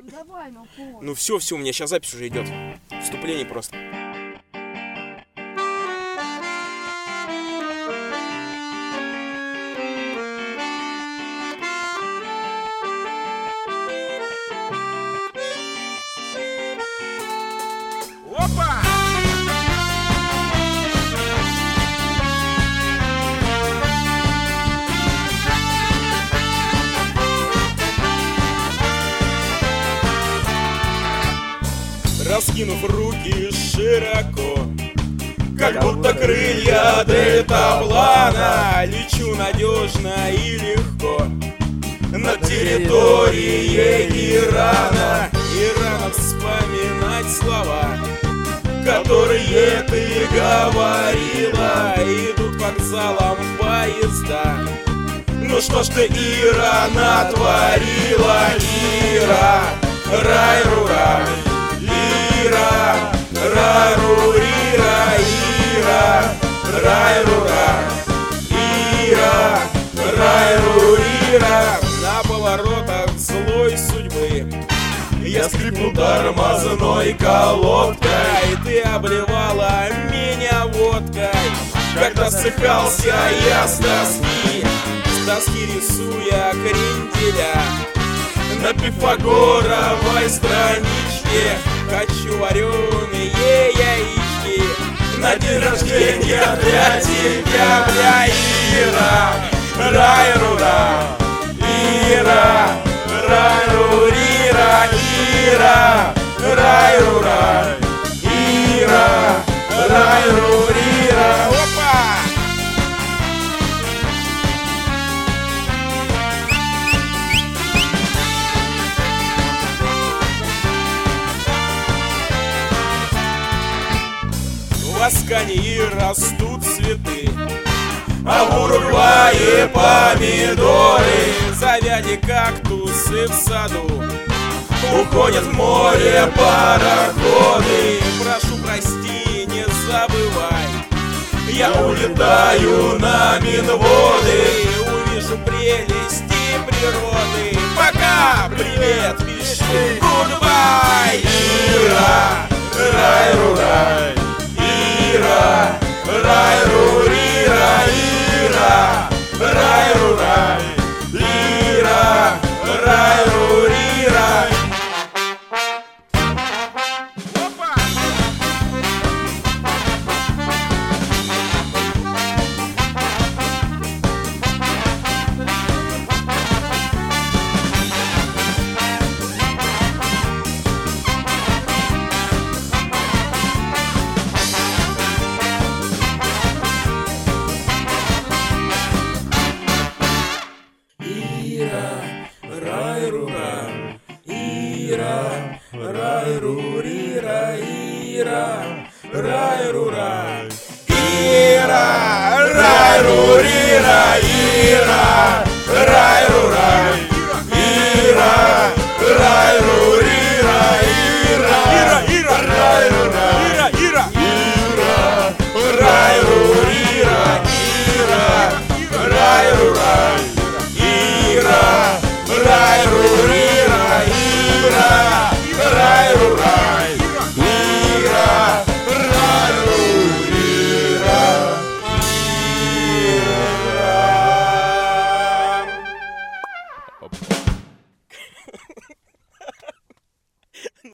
Давай, ну пол. Ну все, у меня сейчас запись уже идет. Вступление просто. Опа! Раскинув руки широко, как будто крылья дельтаплана, лечу надежно и легко над территорией Ирана. И рано вспоминать слова, которые ты говорила. Идут вокзалом поезда. Ну что ж ты, Ира, натворила? Ира, рай-рура, Ира, рай-рурира, Ира, рай-рура, Ира, рай-рурира. На поворотах злой судьбы я скрипну тормозной колодкой. Ты обливала меня водкой, когда ссыхался я с тоски рисуя кренделя на пифагоровой страничке. Хочу вареные яички на день рождения для тебя, бля. Ира, рай-рура, Ира, рай-рурира, Ира, рай-рура, Ира, рай-рурира. Опа! В Аскании растут цветы, а в Уругвае помидоры. Завяли кактусы в саду, уходят в море пароходы. Прошу, прости, не забывай, я улетаю на Минводы. Увижу прелести природы. Пока, привет, пиши, гудбай. Ира, рай-рурай, Ира, рай-рурира, Ира, рай-рурай, Ира, рай-рурира. Опа! Рай-рура, Ира, рай-рурира, Ира, рай-рура, Ира, рай-рурира, Ира.